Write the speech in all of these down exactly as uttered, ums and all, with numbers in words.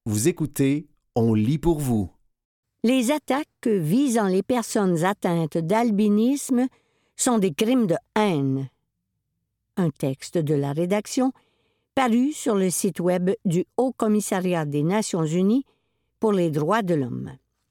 Vous écoutez, on lit pour vous. Les attaques visant les personnes atteintes d'albinisme sont des crimes de haine. Un texte de la rédaction paru sur le site web du Haut Commissariat des Nations Unies pour les droits de l'homme.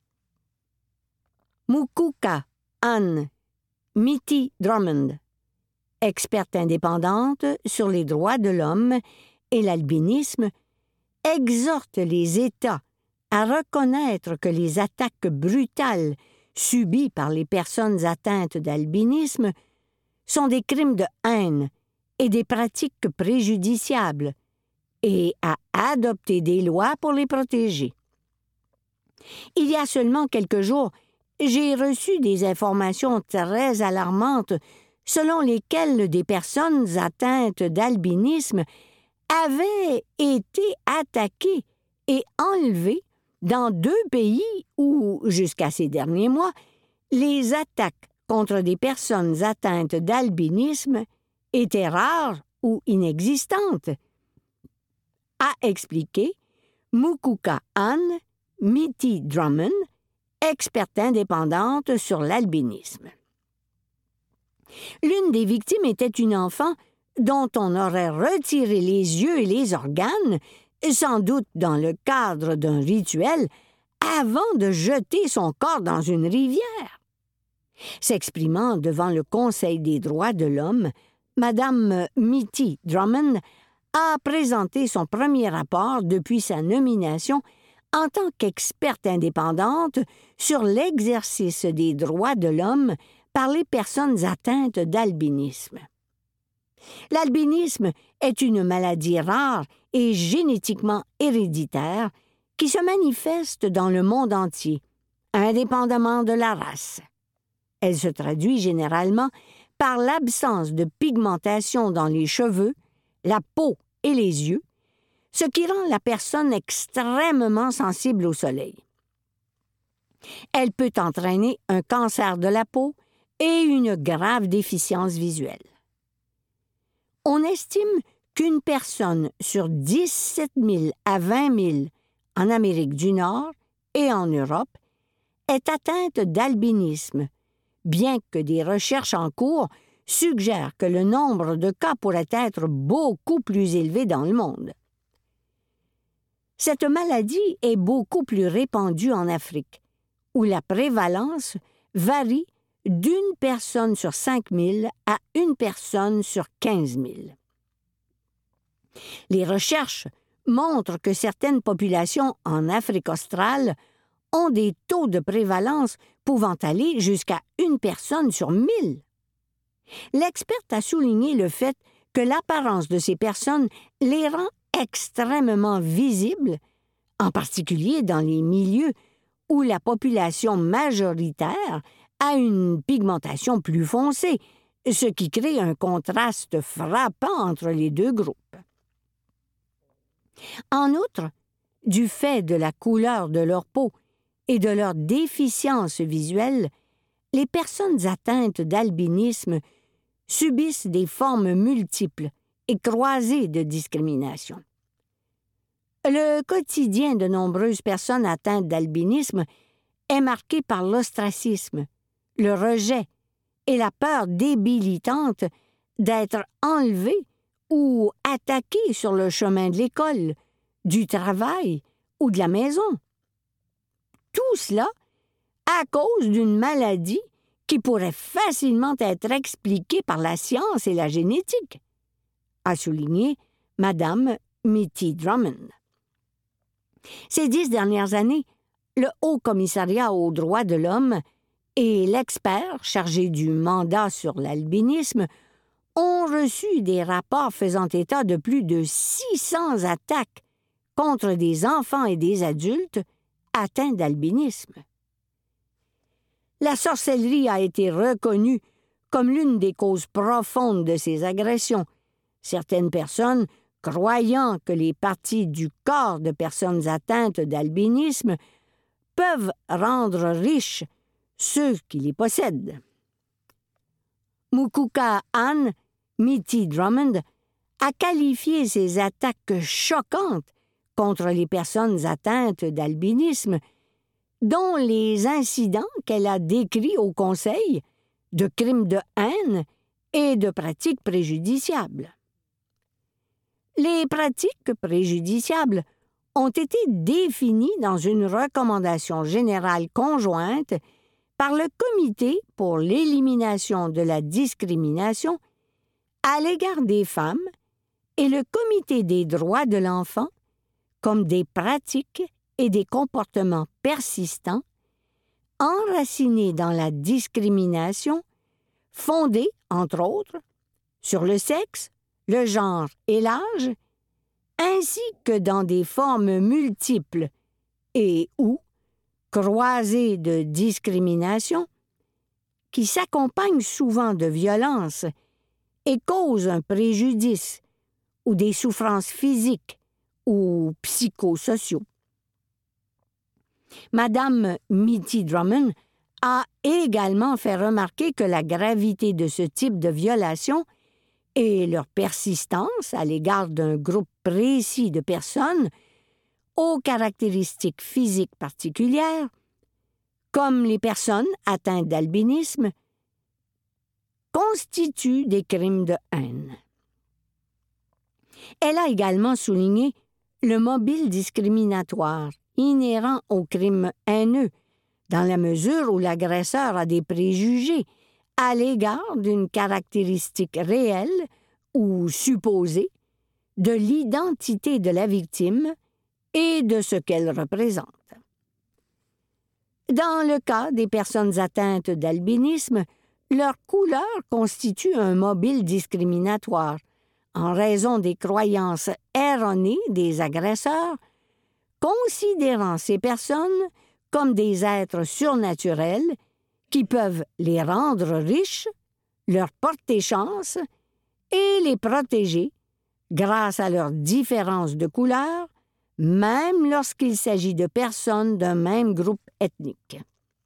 Mukuka Ann Mitty Drummond, experte indépendante sur les droits de l'homme et l'albinisme, exhorte les États à reconnaître que les attaques brutales subies par les personnes atteintes d'albinisme sont des crimes de haine et des pratiques préjudiciables, et à adopter des lois pour les protéger. Il y a seulement quelques jours, j'ai reçu des informations très alarmantes selon lesquelles des personnes atteintes d'albinisme avaient été attaquées et enlevées dans deux pays où, jusqu'à ces derniers mois, les attaques contre des personnes atteintes d'albinisme étaient rares ou inexistantes, a expliqué Mukuka Ann Mitty Drummond, experte indépendante sur l'albinisme. L'une des victimes était une enfant dont on aurait retiré les yeux et les organes, sans doute dans le cadre d'un rituel, avant de jeter son corps dans une rivière. S'exprimant devant le Conseil des droits de l'homme, Madame Mitty Drummond a présenté son premier rapport depuis sa nomination en tant qu'experte indépendante sur l'exercice des droits de l'homme par les personnes atteintes d'albinisme. L'albinisme est une maladie rare et génétiquement héréditaire qui se manifeste dans le monde entier, indépendamment de la race. Elle se traduit généralement par l'absence de pigmentation dans les cheveux, la peau et les yeux, ce qui rend la personne extrêmement sensible au soleil. Elle peut entraîner un cancer de la peau et une grave déficience visuelle. On estime qu'une personne sur dix-sept mille à vingt mille en Amérique du Nord et en Europe est atteinte d'albinisme, bien que des recherches en cours suggèrent que le nombre de cas pourrait être beaucoup plus élevé dans le monde. Cette maladie est beaucoup plus répandue en Afrique, où la prévalence varie d'une personne sur cinq mille à une personne sur quinze mille. Les recherches montrent que certaines populations en Afrique australe ont des taux de prévalence pouvant aller jusqu'à une personne sur mille. L'experte a souligné le fait que l'apparence de ces personnes les rend extrêmement visibles, en particulier dans les milieux où la population majoritaire a une pigmentation plus foncée, ce qui crée un contraste frappant entre les deux groupes. En outre, du fait de la couleur de leur peau et de leur déficience visuelle, les personnes atteintes d'albinisme subissent des formes multiples et croisées de discrimination. Le quotidien de nombreuses personnes atteintes d'albinisme est marqué par l'ostracisme, le rejet et la peur débilitante d'être enlevées ou attaquées sur le chemin de l'école, du travail ou de la maison. Tout cela à cause d'une maladie qui pourrait facilement être expliquée par la science et la génétique, a souligné Madame Mitty Drummond. Ces dix dernières années, le Haut Commissariat aux droits de l'homme et l'expert chargé du mandat sur l'albinisme ont reçu des rapports faisant état de plus de six cents attaques contre des enfants et des adultes atteints d'albinisme. La sorcellerie a été reconnue comme l'une des causes profondes de ces agressions. Certaines personnes, croyant que les parties du corps de personnes atteintes d'albinisme peuvent rendre riches ceux qui les possèdent. Mukuka Ann Mitty Drummond a qualifié ces attaques choquantes contre les personnes atteintes d'albinisme, dont les incidents qu'elle a décrits au Conseil de crimes de haine et de pratiques préjudiciables. Les pratiques préjudiciables ont été définies dans une recommandation générale conjointe par le Comité pour l'élimination de la discrimination à l'égard des femmes et le Comité des droits de l'enfant comme des pratiques et des comportements persistants, enracinés dans la discrimination, fondés, entre autres, sur le sexe, le genre et l'âge, ainsi que dans des formes multiples et ou croisées de discrimination, qui s'accompagnent souvent de violences et causent un préjudice ou des souffrances physiques ou psychosociaux. Madame Mitty Drummond a également fait remarquer que la gravité de ce type de violation et leur persistance à l'égard d'un groupe précis de personnes aux caractéristiques physiques particulières, comme les personnes atteintes d'albinisme, constituent des crimes de haine. Elle a également souligné le mobile discriminatoire inhérent aux crimes haineux, dans la mesure où l'agresseur a des préjugés à l'égard d'une caractéristique réelle ou supposée de l'identité de la victime et de ce qu'elle représente. Dans le cas des personnes atteintes d'albinisme, leur couleur constitue un mobile discriminatoire en raison des croyances erronées des agresseurs, considérant ces personnes comme des êtres surnaturels qui peuvent les rendre riches, leur porter chance et les protéger grâce à leurs différences de couleur, même lorsqu'il s'agit de personnes d'un même groupe ethnique.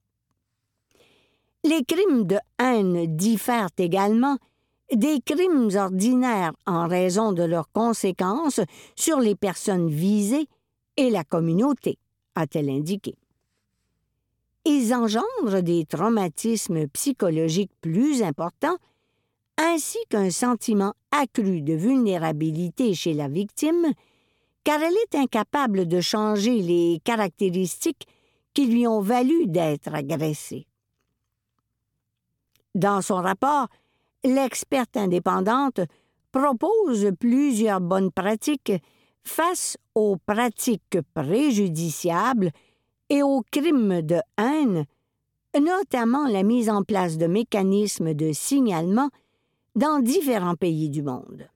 Les crimes de haine diffèrent également des crimes ordinaires en raison de leurs conséquences sur les personnes visées et la communauté, a-t-elle indiqué. Ils engendrent des traumatismes psychologiques plus importants ainsi qu'un sentiment accru de vulnérabilité chez la victime, car elle est incapable de changer les caractéristiques qui lui ont valu d'être agressée. Dans son rapport, l'experte indépendante propose plusieurs bonnes pratiques face aux pratiques préjudiciables et aux crimes de haine, notamment la mise en place de mécanismes de signalement dans différents pays du monde.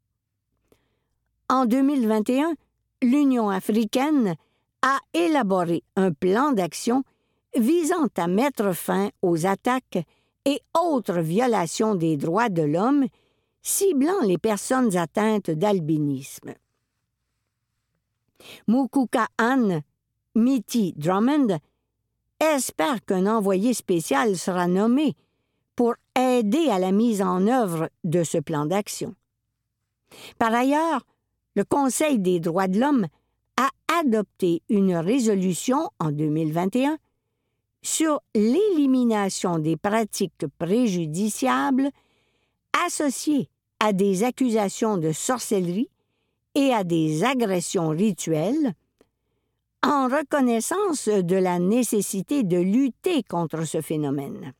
En deux mille vingt et un, l'Union africaine a élaboré un plan d'action visant à mettre fin aux attaques et autres violations des droits de l'homme ciblant les personnes atteintes d'albinisme. Mukuka Anne Mitty Drummond espère qu'un envoyé spécial sera nommé pour aider à la mise en œuvre de ce plan d'action. Par ailleurs, le Conseil des droits de l'homme a adopté une résolution en deux mille vingt et un sur l'élimination des pratiques préjudiciables associées à des accusations de sorcellerie et à des agressions rituelles, en reconnaissance de la nécessité de lutter contre ce phénomène.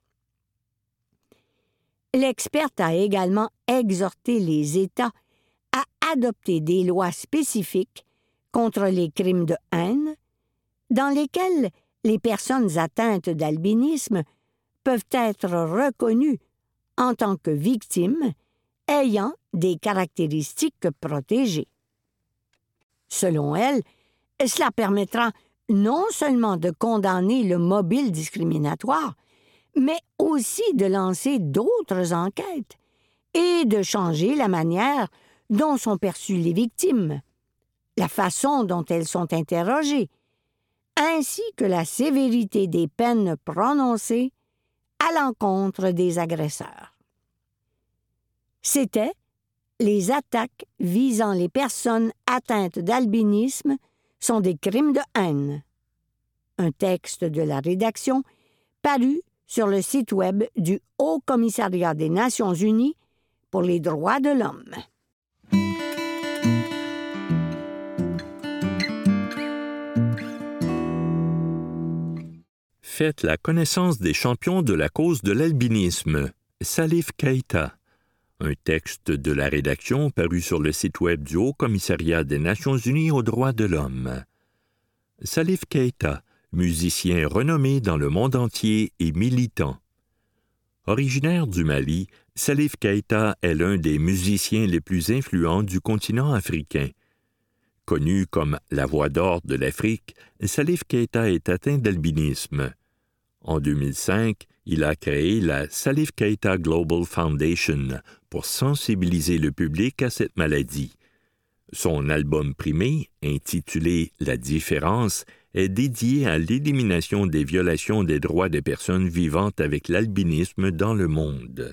L'experte a également exhorté les États à adopter des lois spécifiques contre les crimes de haine, dans lesquels les personnes atteintes d'albinisme peuvent être reconnues en tant que victimes ayant des caractéristiques protégées. Selon elle, cela permettra non seulement de condamner le mobile discriminatoire, mais aussi de lancer d'autres enquêtes et de changer la manière dont sont perçues les victimes, la façon dont elles sont interrogées, ainsi que la sévérité des peines prononcées à l'encontre des agresseurs. C'était les attaques visant les personnes atteintes d'albinisme sont des crimes de haine. Un texte de la rédaction paru sur le site web du Haut Commissariat des Nations unies pour les droits de l'homme. Faites la connaissance des champions de la cause de l'albinisme. Salif Keïta. Un texte de la rédaction paru sur le site web du Haut Commissariat des Nations unies aux droits de l'homme. Salif Keïta, musicien renommé dans le monde entier et militant. Originaire du Mali, Salif Keïta est l'un des musiciens les plus influents du continent africain. Connu comme la voix d'or de l'Afrique, Salif Keïta est atteint d'albinisme. En deux mille cinq, il a créé la Salif Keïta Global Foundation pour sensibiliser le public à cette maladie. Son album primé, intitulé « La différence », est dédié à l'élimination des violations des droits des personnes vivant avec l'albinisme dans le monde.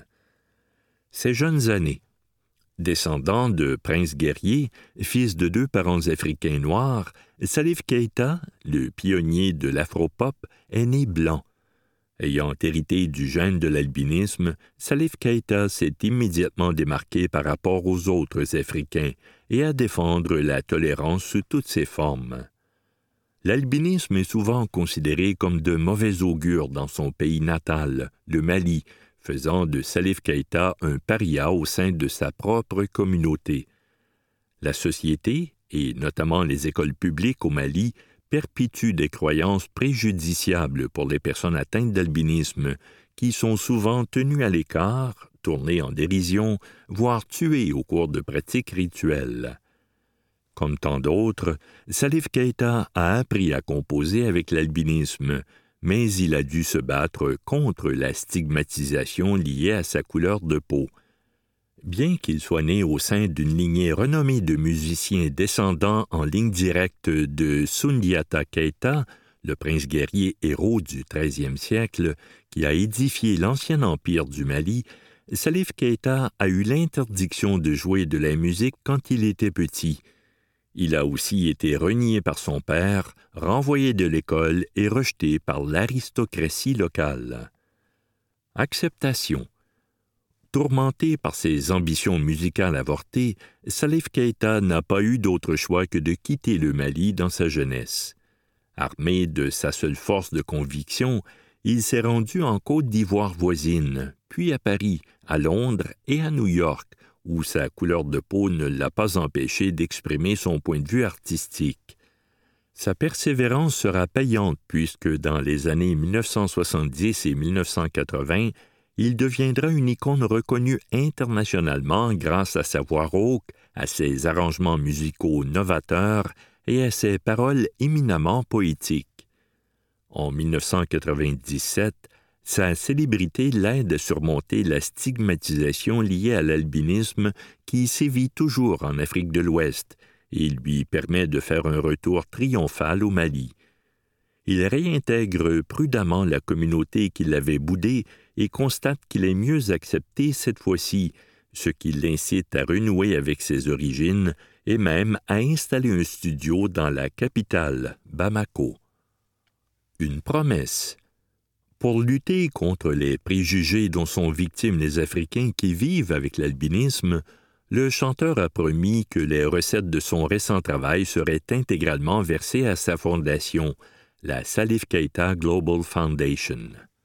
Ses jeunes années. Descendant de princes guerriers, fils de deux parents africains noirs, Salif Keïta, le pionnier de l'afropop, est né blanc. Ayant hérité du gène de l'albinisme, Salif Keïta s'est immédiatement démarqué par rapport aux autres Africains et à défendre la tolérance sous toutes ses formes. L'albinisme est souvent considéré comme de mauvais augure dans son pays natal, le Mali, faisant de Salif Keïta un paria au sein de sa propre communauté. La société, et notamment les écoles publiques au Mali, perpétuent des croyances préjudiciables pour les personnes atteintes d'albinisme, qui sont souvent tenues à l'écart, tournées en dérision, voire tuées au cours de pratiques rituelles. Comme tant d'autres, Salif Keïta a appris à composer avec l'albinisme, mais il a dû se battre contre la stigmatisation liée à sa couleur de peau. Bien qu'il soit né au sein d'une lignée renommée de musiciens descendants en ligne directe de Soundiata Keïta, le prince guerrier héros du treizième siècle, qui a édifié l'ancien empire du Mali, Salif Keïta a eu l'interdiction de jouer de la musique quand il était petit. Il a aussi été renié par son père, renvoyé de l'école et rejeté par l'aristocratie locale. Acceptation. Tourmenté par ses ambitions musicales avortées, Salif Keïta n'a pas eu d'autre choix que de quitter le Mali dans sa jeunesse. Armé de sa seule force de conviction, il s'est rendu en Côte d'Ivoire voisine, puis à Paris, à Londres et à New York, où sa couleur de peau ne l'a pas empêché d'exprimer son point de vue artistique. Sa persévérance sera payante puisque dans les années mille neuf cent soixante-dix et mille neuf cent quatre-vingts, il deviendra une icône reconnue internationalement grâce à sa voix rauque, à ses arrangements musicaux novateurs et à ses paroles éminemment poétiques. En mille neuf cent quatre-vingt-dix-sept, sa célébrité l'aide à surmonter la stigmatisation liée à l'albinisme qui sévit toujours en Afrique de l'Ouest et lui permet de faire un retour triomphal au Mali. Il réintègre prudemment la communauté qui l'avait boudé et constate qu'il est mieux accepté cette fois-ci, ce qui l'incite à renouer avec ses origines et même à installer un studio dans la capitale, Bamako. Une promesse. Pour lutter contre les préjugés dont sont victimes les Africains qui vivent avec l'albinisme, le chanteur a promis que les recettes de son récent travail seraient intégralement versées à sa fondation, la Salif Keïta Global Foundation.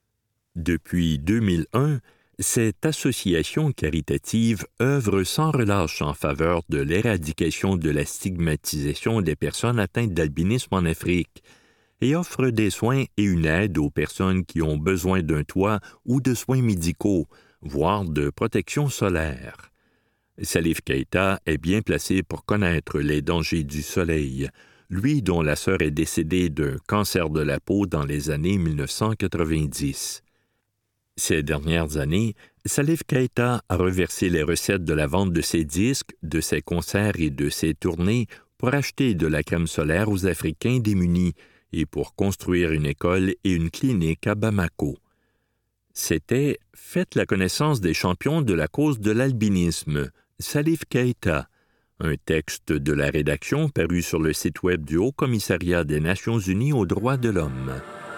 Depuis deux mille un, cette association caritative œuvre sans relâche en faveur de l'éradication de la stigmatisation des personnes atteintes d'albinisme en Afrique et offre des soins et une aide aux personnes qui ont besoin d'un toit ou de soins médicaux, voire de protection solaire. Salif Keïta est bien placé pour connaître les dangers du soleil, lui dont la sœur est décédée d'un cancer de la peau dans les années mille neuf cent quatre-vingt-dix. Ces dernières années, Salif Keïta a reversé les recettes de la vente de ses disques, de ses concerts et de ses tournées pour acheter de la crème solaire aux Africains démunis et pour construire une école et une clinique à Bamako. C'était « Faites la connaissance des champions de la cause de l'albinisme », Salif Keïta, Un texte de la rédaction paru sur le site web du Haut-Commissariat des Nations unies aux droits de l'homme.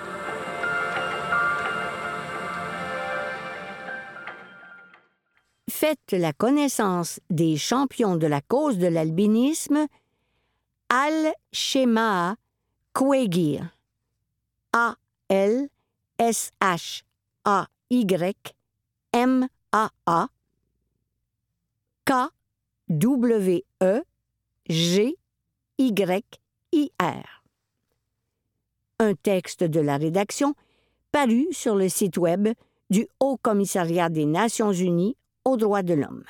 Faites la connaissance des champions de la cause de l'albinisme Al-Shema'a Kouegir. A L S H A Y M A A K W E G Y I R. Un texte de la rédaction paru sur le site web du Haut-Commissariat des Nations unies aux droits de l'homme.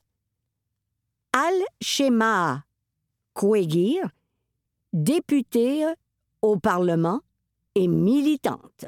Al-Shema'a Kouegir, députée au Parlement et militante.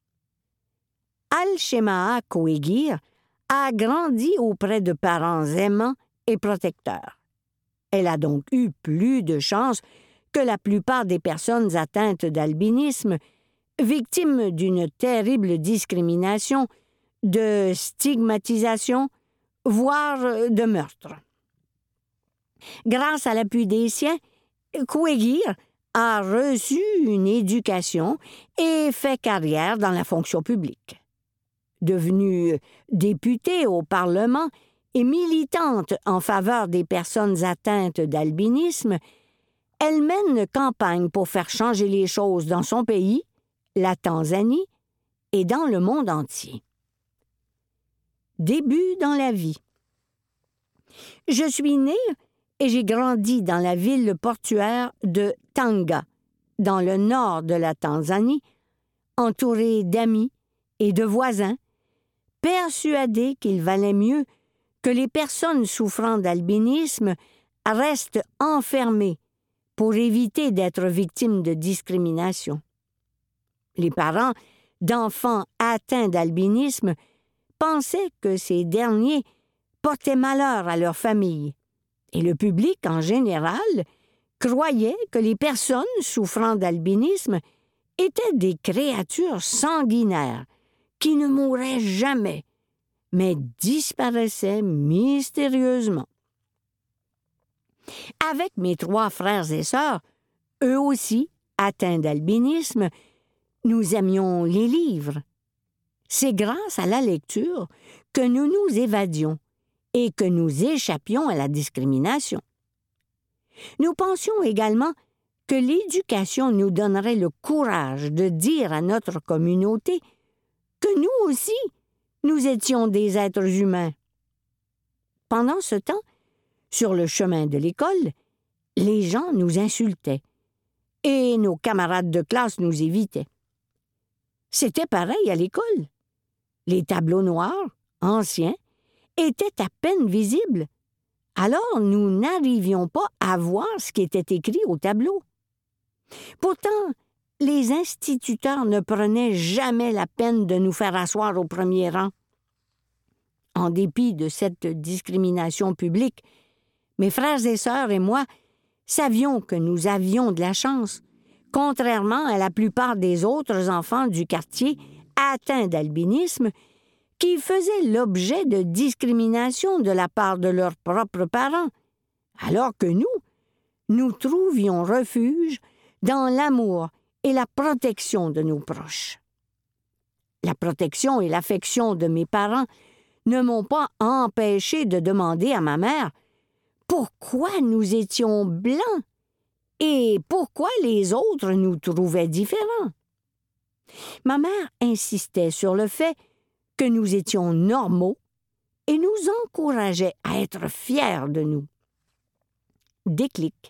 Al-Shema'a Kouegir a grandi auprès de parents aimants et protecteurs. Elle a donc eu plus de chance que la plupart des personnes atteintes d'albinisme, victimes d'une terrible discrimination, de stigmatisation, voire de meurtre. Grâce à l'appui des siens, Kouegir a reçu une éducation et fait carrière dans la fonction publique. Devenue députée au Parlement et militante en faveur des personnes atteintes d'albinisme, elle mène campagne pour faire changer les choses dans son pays, la Tanzanie, et dans le monde entier. Début dans la vie. Je suis née et j'ai grandi dans la ville portuaire de Tanga, dans le nord de la Tanzanie, entourée d'amis et de voisins, persuadée qu'il valait mieux que les personnes souffrant d'albinisme restent enfermées pour éviter d'être victimes de discrimination. Les parents d'enfants atteints d'albinisme pensaient que ces derniers portaient malheur à leur famille, et le public en général croyait que les personnes souffrant d'albinisme étaient des créatures sanguinaires qui ne mouraient jamais, mais disparaissaient mystérieusement. Avec mes trois frères et sœurs, eux aussi atteints d'albinisme, nous aimions les livres. C'est grâce à la lecture que nous nous évadions et que nous échappions à la discrimination. Nous pensions également que l'éducation nous donnerait le courage de dire à notre communauté que nous aussi, nous étions des êtres humains. Pendant ce temps, sur le chemin de l'école, les gens nous insultaient et nos camarades de classe nous évitaient. C'était pareil à l'école. Les tableaux noirs, anciens, étaient à peine visibles. Alors nous n'arrivions pas à voir ce qui était écrit au tableau. Pourtant, les instituteurs ne prenaient jamais la peine de nous faire asseoir au premier rang. En dépit de cette discrimination publique, mes frères et sœurs et moi savions que nous avions de la chance, contrairement à la plupart des autres enfants du quartier atteints d'albinisme qui faisaient l'objet de discrimination de la part de leurs propres parents, alors que nous, nous trouvions refuge dans l'amour et la protection de nos proches. La protection et l'affection de mes parents ne m'ont pas empêché de demander à ma mère pourquoi nous étions blancs et pourquoi les autres nous trouvaient différents. Ma mère insistait sur le fait que nous étions normaux et nous encourageait à être fiers de nous. Déclic.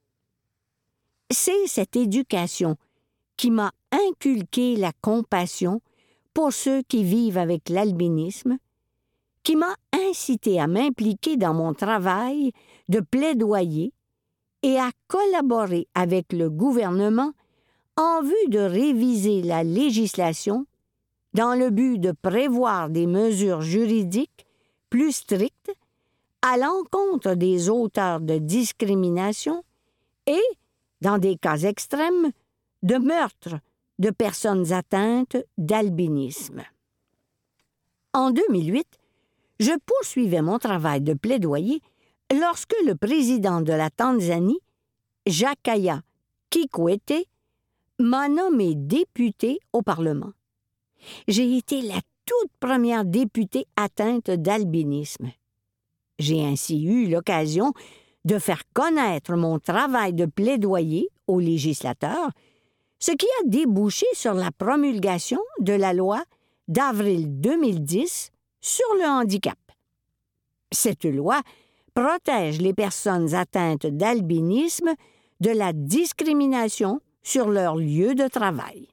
C'est cette éducation qui m'a inculqué la compassion pour ceux qui vivent avec l'albinisme, qui m'a incité à m'impliquer dans mon travail de plaidoyer et à collaborer avec le gouvernement en vue de réviser la législation dans le but de prévoir des mesures juridiques plus strictes à l'encontre des auteurs de discrimination et, dans des cas extrêmes, de meurtre de personnes atteintes d'albinisme. En deux mille huit, je poursuivais mon travail de plaidoyer lorsque le président de la Tanzanie, Jakaya Kikwete, m'a nommé députée au Parlement. J'ai été la toute première députée atteinte d'albinisme. J'ai ainsi eu l'occasion de faire connaître mon travail de plaidoyer aux législateurs, ce qui a débouché sur la promulgation de la loi d'avril deux mille dix sur le handicap. Cette loi protège les personnes atteintes d'albinisme de la discrimination sur leur lieu de travail.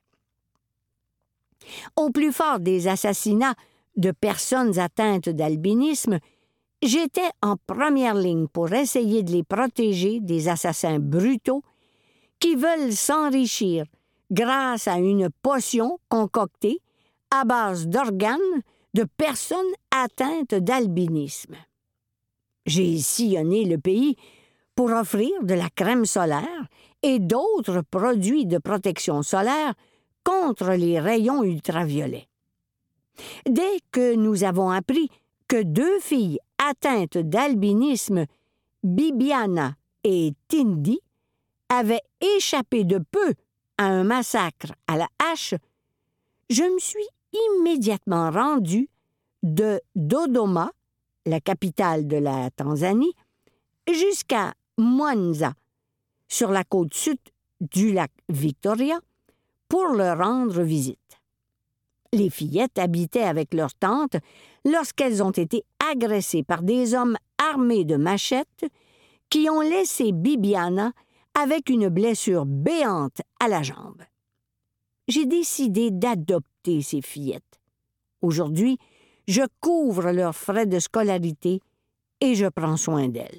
Au plus fort des assassinats de personnes atteintes d'albinisme, j'étais en première ligne pour essayer de les protéger des assassins brutaux qui veulent s'enrichir grâce à une potion concoctée à base d'organes de personnes atteintes d'albinisme. J'ai sillonné le pays pour offrir de la crème solaire et d'autres produits de protection solaire contre les rayons ultraviolets. Dès que nous avons appris que deux filles atteintes d'albinisme, Bibiana et Tindi, avaient échappé de peu à un massacre à la hache, je me suis immédiatement rendue de Dodoma, la capitale de la Tanzanie, jusqu'à Mwanza, sur la côte sud du lac Victoria, pour leur rendre visite. Les fillettes habitaient avec leur tante lorsqu'elles ont été agressées par des hommes armés de machettes qui ont laissé Bibiana avec une blessure béante à la jambe. J'ai décidé d'adopter ces fillettes. Aujourd'hui, je couvre leurs frais de scolarité et je prends soin d'elles.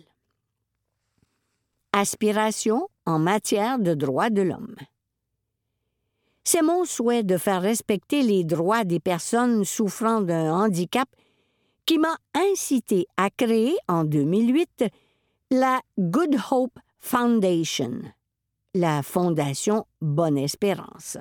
Aspiration en matière de droits de l'homme. C'est mon souhait de faire respecter les droits des personnes souffrant d'un handicap qui m'a incité à créer en deux mille huit la Good Hope Foundation, la Fondation Bonne Espérance.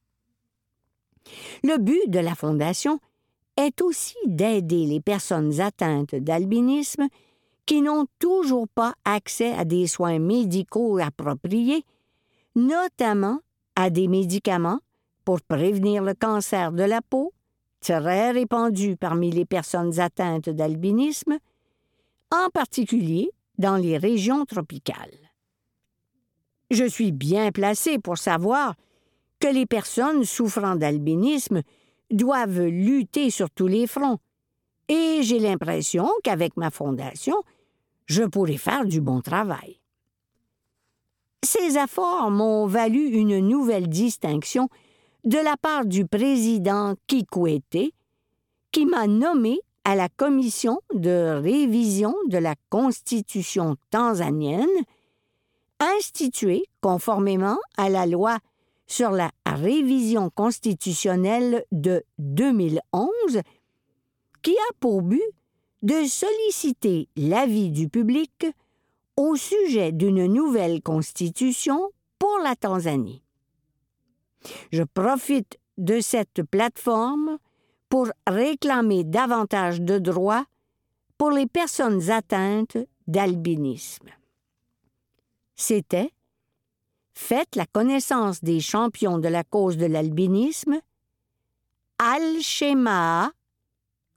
Le but de la Fondation est aussi d'aider les personnes atteintes d'albinisme qui n'ont toujours pas accès à des soins médicaux appropriés, notamment à des médicaments pour prévenir le cancer de la peau, très répandu parmi les personnes atteintes d'albinisme, en particulier dans les régions tropicales. Je suis bien placée pour savoir que les personnes souffrant d'albinisme doivent lutter sur tous les fronts, et j'ai l'impression qu'avec ma fondation, je pourrai faire du bon travail. Ces efforts m'ont valu une nouvelle distinction de la part du président Kikwete, qui m'a nommé à la commission de révision de la Constitution tanzanienne, instituée conformément à la loi sur la révision constitutionnelle de deux mille onze, qui a pour but de solliciter l'avis du public au sujet d'une nouvelle constitution pour la Tanzanie. Je profite de cette plateforme pour réclamer davantage de droits pour les personnes atteintes d'albinisme. C'était « Faites la connaissance des champions de la cause de l'albinisme, Al-Shemaa Kwegir »,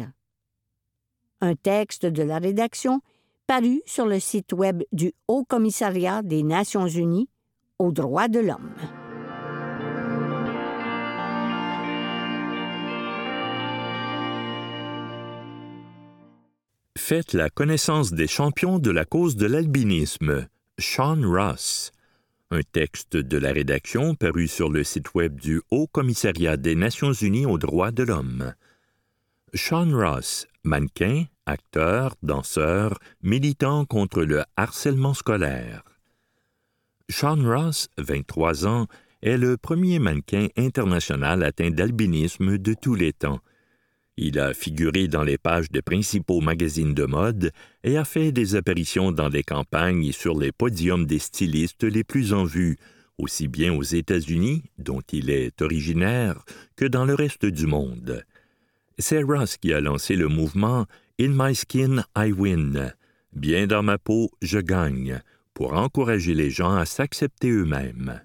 un texte de la rédaction paru sur le site web du Haut Commissariat des Nations unies aux droits de l'homme. Faites la connaissance des champions de la cause de l'albinisme, Sean Ross. Un texte de la rédaction paru sur le site web du Haut Commissariat des Nations unies aux droits de l'homme. Sean Ross, mannequin, acteur, danseur, militant contre le harcèlement scolaire. Sean Ross, vingt-trois ans, est le premier mannequin international atteint d'albinisme de tous les temps. Il a figuré dans les pages de principaux magazines de mode et a fait des apparitions dans les campagnes et sur les podiums des stylistes les plus en vue, aussi bien aux États-Unis, dont il est originaire, que dans le reste du monde. C'est Ross qui a lancé le mouvement « In My Skin, I Win », Bien dans ma peau, je gagne, pour encourager les gens à s'accepter eux-mêmes.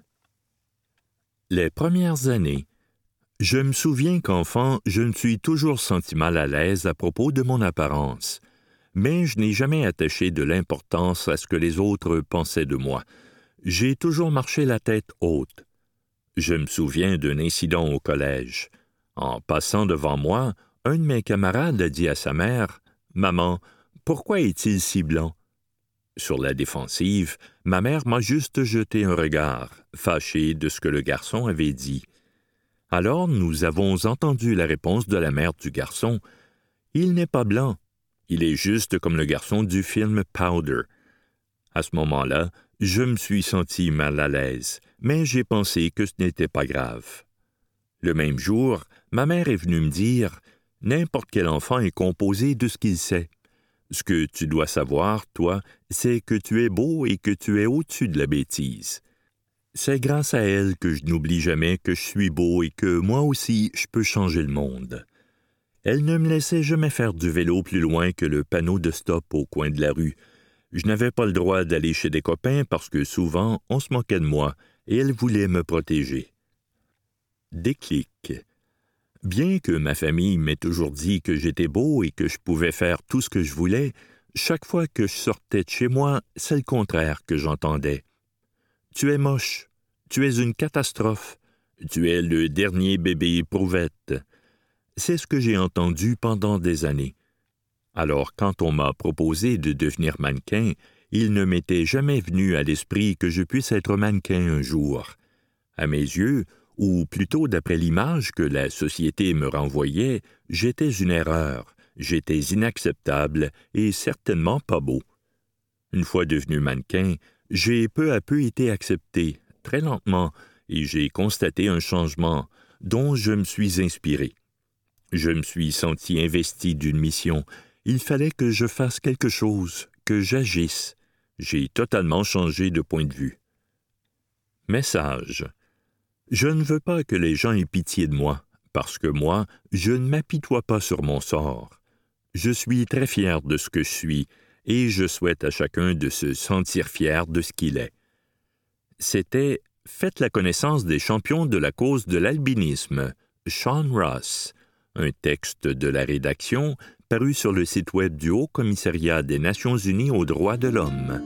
Les premières années, je me souviens qu'enfant, je me suis toujours senti mal à l'aise à propos de mon apparence, mais je n'ai jamais attaché de l'importance à ce que les autres pensaient de moi. J'ai toujours marché la tête haute. Je me souviens d'un incident au collège. En passant devant moi, un de mes camarades a dit à sa mère, « Maman, pourquoi est-il si blanc? » Sur la défensive, ma mère m'a juste jeté un regard, fâchée de ce que le garçon avait dit. Alors nous avons entendu la réponse de la mère du garçon, « Il n'est pas blanc, il est juste comme le garçon du film Powder. » À ce moment-là, je me suis senti mal à l'aise, mais j'ai pensé que ce n'était pas grave. Le même jour, ma mère est venue me dire, « N'importe quel enfant est composé de ce qu'il sait. Ce que tu dois savoir, toi, c'est que tu es beau et que tu es au-dessus de la bêtise. C'est grâce à elle que je n'oublie jamais que je suis beau et que moi aussi, je peux changer le monde. » Elle ne me laissait jamais faire du vélo plus loin que le panneau de stop au coin de la rue. Je n'avais pas le droit d'aller chez des copains parce que souvent, on se moquait de moi et elle voulait me protéger. Déclic. Bien que ma famille m'ait toujours dit que j'étais beau et que je pouvais faire tout ce que je voulais, chaque fois que je sortais de chez moi, c'est le contraire que j'entendais. « Tu es moche, tu es une catastrophe, tu es le dernier bébé éprouvette. » C'est ce que j'ai entendu pendant des années. Alors, quand on m'a proposé de devenir mannequin, il ne m'était jamais venu à l'esprit que je puisse être mannequin un jour. À mes yeux, ou plutôt d'après l'image que la société me renvoyait, j'étais une erreur, j'étais inacceptable et certainement pas beau. Une fois devenu mannequin, j'ai peu à peu été accepté, très lentement, et j'ai constaté un changement dont je me suis inspiré. Je me suis senti investi d'une mission. Il fallait que je fasse quelque chose, que j'agisse. J'ai totalement changé de point de vue. Message. Je ne veux pas que les gens aient pitié de moi, parce que moi, je ne m'apitoie pas sur mon sort. Je suis très fier de ce que je suis, et je souhaite à chacun de se sentir fier de ce qu'il est. C'était « Faites la connaissance des champions de la cause de l'albinisme », Sean Ross, un texte de la rédaction paru sur le site web du Haut-Commissariat des Nations unies aux droits de l'homme.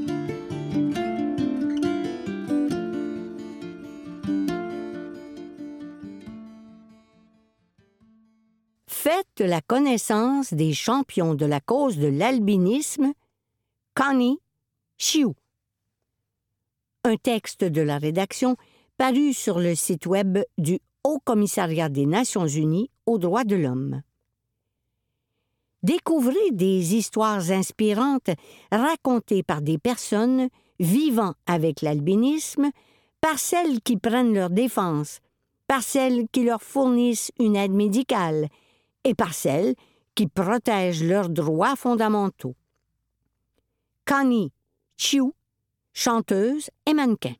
Faites la connaissance des champions de la cause de l'albinisme, Connie Chiu. Un texte de la rédaction paru sur le site web du Haut-Commissariat des Nations unies aux droits de l'homme. Découvrez des histoires inspirantes racontées par des personnes vivant avec l'albinisme, par celles qui prennent leur défense, par celles qui leur fournissent une aide médicale et par celles qui protègent leurs droits fondamentaux. Connie Chiu, chanteuse et mannequin.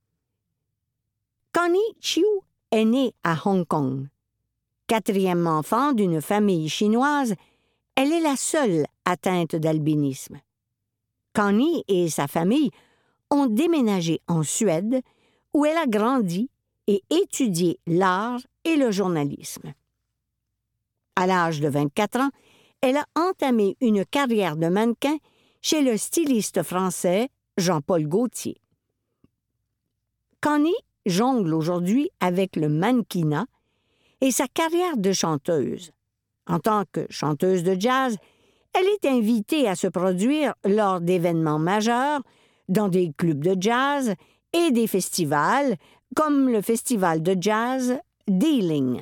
Connie Chiu est née à Hong Kong. Quatrième enfant d'une famille chinoise, elle est la seule atteinte d'albinisme. Connie et sa famille ont déménagé en Suède, où elle a grandi et étudié l'art et le journalisme. À l'âge de vingt-quatre ans, elle a entamé une carrière de mannequin chez le styliste français Jean-Paul Gaultier. Connie jongle aujourd'hui avec le mannequinat et sa carrière de chanteuse. En tant que chanteuse de jazz, elle est invitée à se produire lors d'événements majeurs, dans des clubs de jazz et des festivals, comme le festival de jazz Dealing.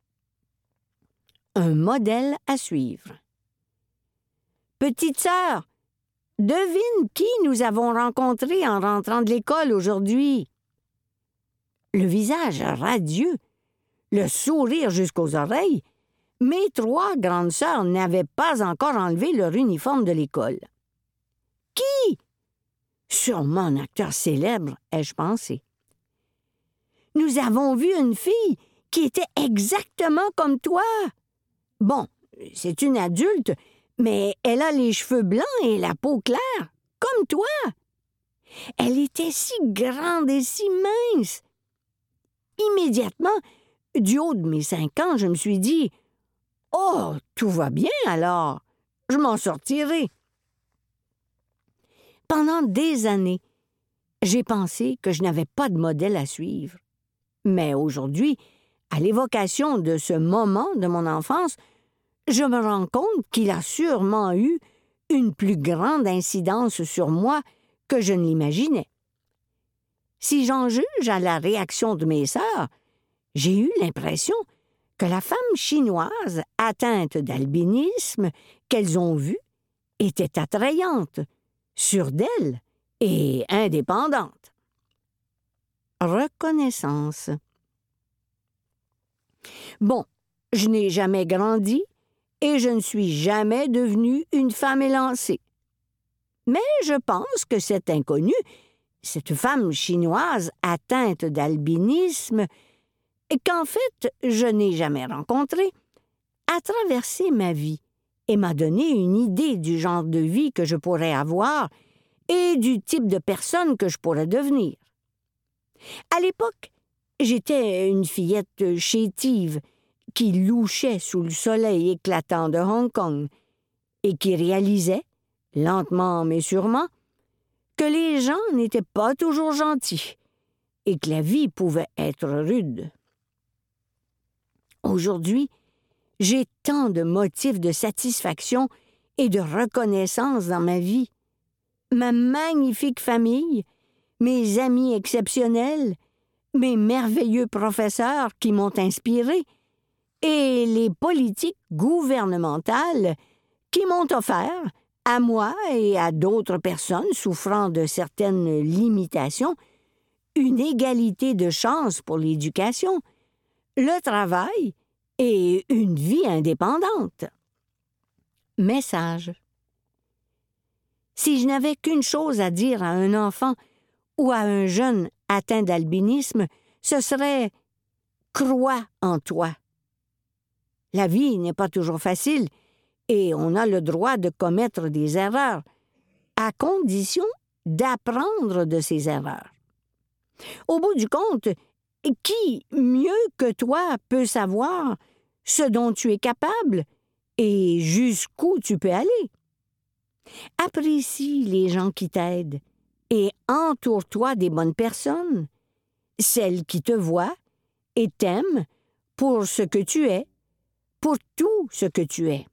Un modèle à suivre. Petite sœur, devine qui nous avons rencontré en rentrant de l'école aujourd'hui. Le visage radieux, le sourire jusqu'aux oreilles, mes trois grandes sœurs n'avaient pas encore enlevé leur uniforme de l'école. Qui? Sûrement un acteur célèbre, ai-je pensé. Nous avons vu une fille qui était exactement comme toi. Bon, c'est une adulte, mais elle a les cheveux blancs et la peau claire, comme toi. Elle était si grande et si mince. Immédiatement, du haut de mes cinq ans, je me suis dit « Oh, tout va bien alors, je m'en sortirai. » Pendant des années, j'ai pensé que je n'avais pas de modèle à suivre. Mais aujourd'hui, à l'évocation de ce moment de mon enfance, je me rends compte qu'il a sûrement eu une plus grande incidence sur moi que je ne l'imaginais. Si j'en juge à la réaction de mes sœurs, j'ai eu l'impression que la femme chinoise atteinte d'albinisme qu'elles ont vue était attrayante, sûre d'elle et indépendante. Reconnaissance. Bon, je n'ai jamais grandi et je ne suis jamais devenue une femme élancée. Mais je pense que cette inconnue, cette femme chinoise atteinte d'albinisme, qu'en fait je n'ai jamais rencontrée, a traversé ma vie et m'a donné une idée du genre de vie que je pourrais avoir et du type de personne que je pourrais devenir. À l'époque, j'étais une fillette chétive qui louchait sous le soleil éclatant de Hong Kong et qui réalisait, lentement mais sûrement, que les gens n'étaient pas toujours gentils et que la vie pouvait être rude. Aujourd'hui, j'ai tant de motifs de satisfaction et de reconnaissance dans ma vie. Ma magnifique famille, mes amis exceptionnels, mes merveilleux professeurs qui m'ont inspiré et les politiques gouvernementales qui m'ont offert, à moi et à d'autres personnes souffrant de certaines limitations, une égalité de chance pour l'éducation, le travail et une vie indépendante. Message. Si je n'avais qu'une chose à dire à un enfant ou à un jeune atteint d'albinisme, ce serait « Crois en toi ». La vie n'est pas toujours facile et on a le droit de commettre des erreurs, à condition d'apprendre de ces erreurs. Au bout du compte, qui, mieux que toi, peut savoir ce dont tu es capable et jusqu'où tu peux aller? Apprécie les gens qui t'aident et entoure-toi des bonnes personnes, celles qui te voient et t'aiment pour ce que tu es, pour tout ce que tu es.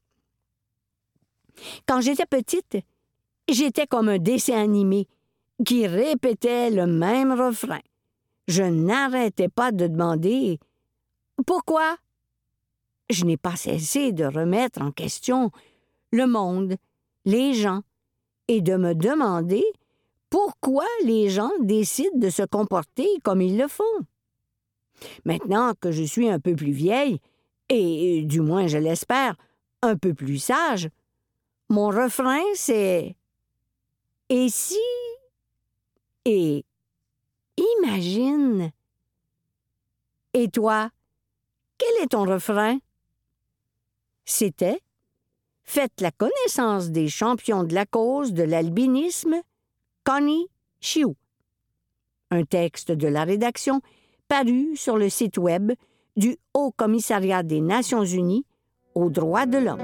Quand j'étais petite, j'étais comme un dessin animé qui répétait le même refrain. Je n'arrêtais pas de demander « Pourquoi ?» Je n'ai pas cessé de remettre en question le monde, les gens, et de me demander pourquoi les gens décident de se comporter comme ils le font. Maintenant que je suis un peu plus vieille, et du moins je l'espère, un peu plus sage, mon refrain c'est « Et si ?» et « Imagine ». Et toi, quel est ton refrain? C'était « Faites la connaissance des champions de la cause de l'albinisme, Connie Chiu ». Un texte de la rédaction paru sur le site web du Haut Commissariat des Nations unies aux droits de l'homme.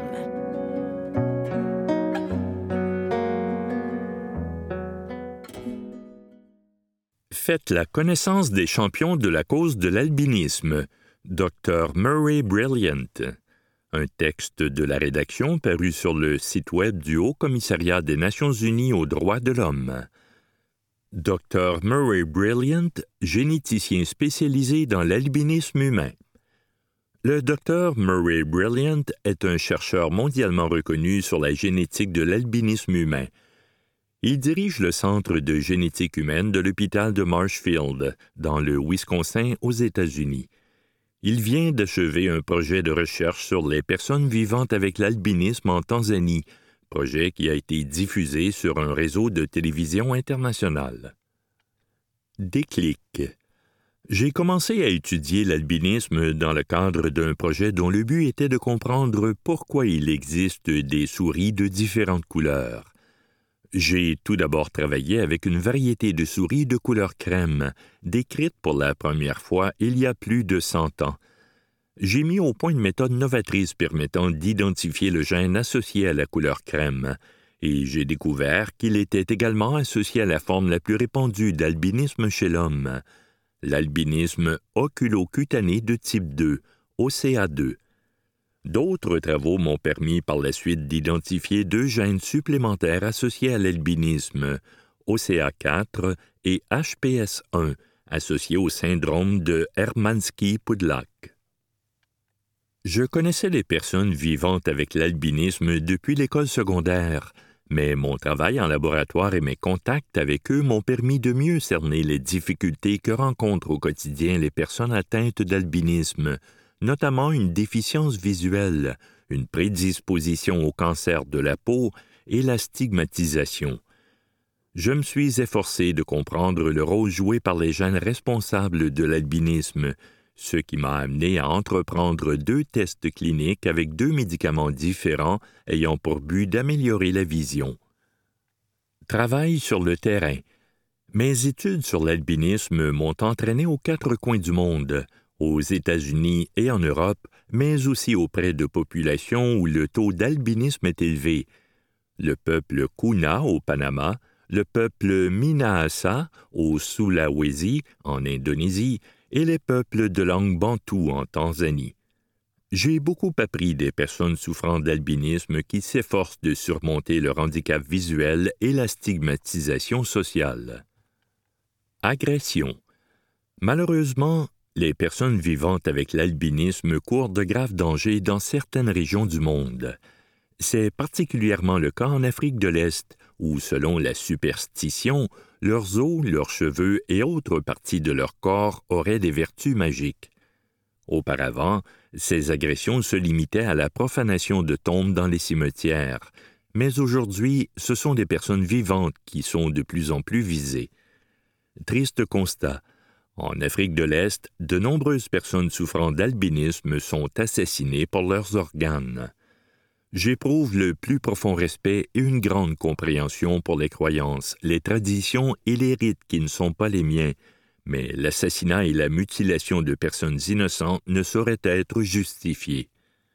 Faites la connaissance des champions de la cause de l'albinisme, docteur Murray Brilliant. Un texte de la rédaction paru sur le site web du Haut Commissariat des Nations unies aux droits de l'homme. docteur Murray Brilliant, généticien spécialisé dans l'albinisme humain. Le docteur Murray Brilliant est un chercheur mondialement reconnu sur la génétique de l'albinisme humain. Il dirige le Centre de génétique humaine de l'hôpital de Marshfield, dans le Wisconsin, aux États-Unis. Il vient d'achever un projet de recherche sur les personnes vivant avec l'albinisme en Tanzanie, projet qui a été diffusé sur un réseau de télévision international. Déclic. J'ai commencé à étudier l'albinisme dans le cadre d'un projet dont le but était de comprendre pourquoi il existe des souris de différentes couleurs. J'ai tout d'abord travaillé avec une variété de souris de couleur crème, décrite pour la première fois il y a plus de cent ans. J'ai mis au point une méthode novatrice permettant d'identifier le gène associé à la couleur crème, et j'ai découvert qu'il était également associé à la forme la plus répandue d'albinisme chez l'homme, l'albinisme oculocutané de type deux, O C A deux. D'autres travaux m'ont permis par la suite d'identifier deux gènes supplémentaires associés à l'albinisme, O C A quatre et H P S un, associés au syndrome de Hermansky-Pudlak. Je connaissais les personnes vivantes avec l'albinisme depuis l'école secondaire, mais mon travail en laboratoire et mes contacts avec eux m'ont permis de mieux cerner les difficultés que rencontrent au quotidien les personnes atteintes d'albinisme, notamment une déficience visuelle, une prédisposition au cancer de la peau et la stigmatisation. Je me suis efforcé de comprendre le rôle joué par les gènes responsables de l'albinisme, ce qui m'a amené à entreprendre deux tests cliniques avec deux médicaments différents ayant pour but d'améliorer la vision. Travail sur le terrain. Mes études sur l'albinisme m'ont entraîné aux quatre coins du monde, aux États-Unis et en Europe, mais aussi auprès de populations où le taux d'albinisme est élevé. Le peuple Kuna au Panama, le peuple Minahasa au Sulawesi en Indonésie et les peuples de langue bantoue en Tanzanie. J'ai beaucoup appris des personnes souffrant d'albinisme qui s'efforcent de surmonter leur handicap visuel et la stigmatisation sociale. Agression. Malheureusement, les personnes vivantes avec l'albinisme courent de graves dangers dans certaines régions du monde. C'est particulièrement le cas en Afrique de l'Est, où, selon la superstition, leurs os, leurs cheveux et autres parties de leur corps auraient des vertus magiques. Auparavant, ces agressions se limitaient à la profanation de tombes dans les cimetières, mais aujourd'hui, ce sont des personnes vivantes qui sont de plus en plus visées. Triste constat. En Afrique de l'Est, de nombreuses personnes souffrant d'albinisme sont assassinées pour leurs organes. J'éprouve le plus profond respect et une grande compréhension pour les croyances, les traditions et les rites qui ne sont pas les miens, mais l'assassinat et la mutilation de personnes innocentes ne sauraient être justifiés.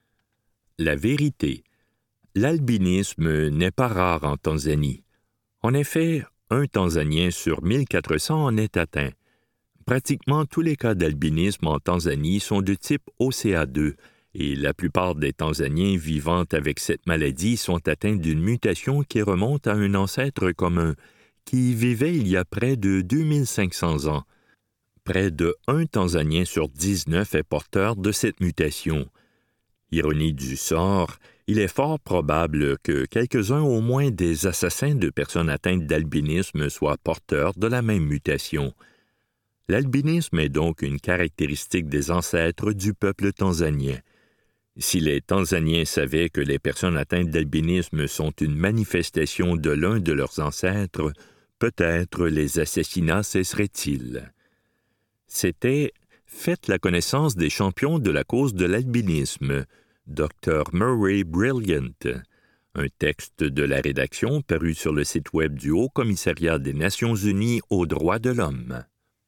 La vérité. L'albinisme n'est pas rare en Tanzanie. En effet, un Tanzanien sur mille quatre cents en est atteint. Pratiquement tous les cas d'albinisme en Tanzanie sont de type O C A deux, et la plupart des Tanzaniens vivant avec cette maladie sont atteints d'une mutation qui remonte à un ancêtre commun, qui vivait il y a près de deux mille cinq cents ans. Près de un Tanzanien sur dix-neuf est porteur de cette mutation. Ironie du sort, il est fort probable que quelques-uns au moins des assassins de personnes atteintes d'albinisme soient porteurs de la même mutation. L'albinisme est donc une caractéristique des ancêtres du peuple tanzanien. Si les Tanzaniens savaient que les personnes atteintes d'albinisme sont une manifestation de l'un de leurs ancêtres, peut-être les assassinats cesseraient-ils. C'était « Faites la connaissance des champions de la cause de l'albinisme », docteur Murray Brilliant, un texte de la rédaction paru sur le site web du Haut Commissariat des Nations unies aux droits de l'homme.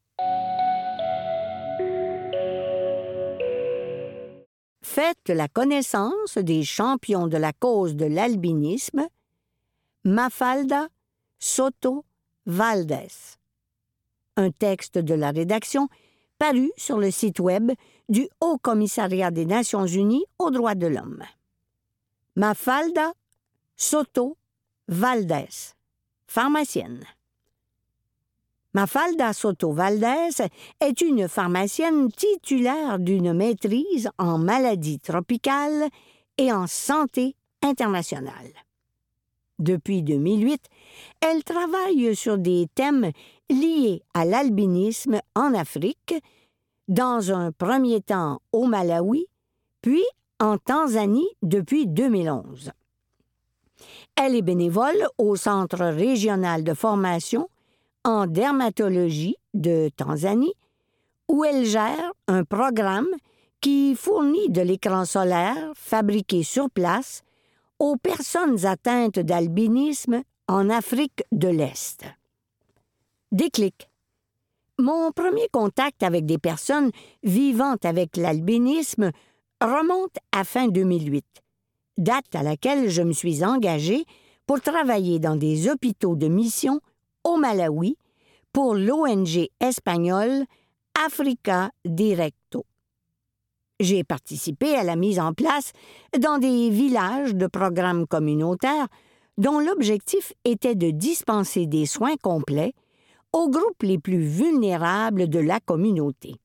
Faites la connaissance des champions de la cause de l'albinisme, Mafalda Soto Valdés. Un texte de la rédaction paru sur le site web du Haut Commissariat des Nations unies aux droits de l'homme. Mafalda Soto Valdés, pharmacienne. Mafalda Soto Valdés est une pharmacienne titulaire d'une maîtrise en maladies tropicales et en santé internationale. Depuis deux mille huit, elle travaille sur des thèmes liés à l'albinisme en Afrique, dans un premier temps au Malawi, puis en Tanzanie depuis deux mille onze. Elle est bénévole au Centre régional de formation en dermatologie de Tanzanie, où elle gère un programme qui fournit de l'écran solaire fabriqué sur place aux personnes atteintes d'albinisme en Afrique de l'Est. Déclic. Mon premier contact avec des personnes vivant avec l'albinisme remonte à fin deux mille huit, date à laquelle je me suis engagée pour travailler dans des hôpitaux de mission au Malawi pour l'O N G espagnole Africa Directo. J'ai participé à la mise en place dans des villages de programmes communautaires dont l'objectif était de dispenser des soins complets aux groupes les plus vulnérables de la communauté.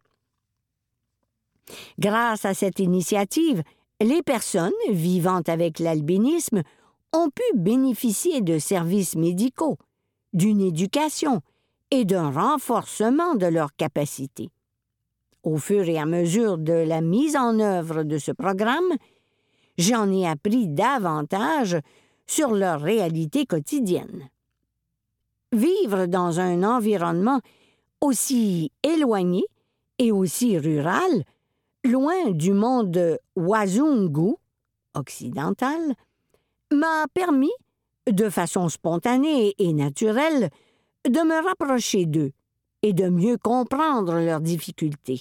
Grâce à cette initiative, les personnes vivant avec l'albinisme ont pu bénéficier de services médicaux, d'une éducation et d'un renforcement de leurs capacités. Au fur et à mesure de la mise en œuvre de ce programme, j'en ai appris davantage sur leur réalité quotidienne. Vivre dans un environnement aussi éloigné et aussi rural, loin du monde Wazungu occidental, m'a permis, de façon spontanée et naturelle, de me rapprocher d'eux et de mieux comprendre leurs difficultés.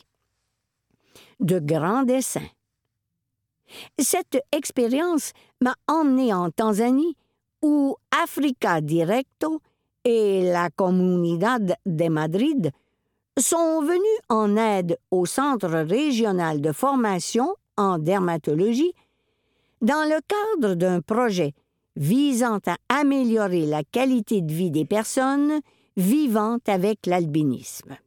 De grands desseins. Cette expérience m'a emmené en Tanzanie, où Africa Directo et la Comunidad de Madrid sont venus en aide au Centre régional de formation en dermatologie dans le cadre d'un projet visant à améliorer la qualité de vie des personnes vivant avec l'albinisme.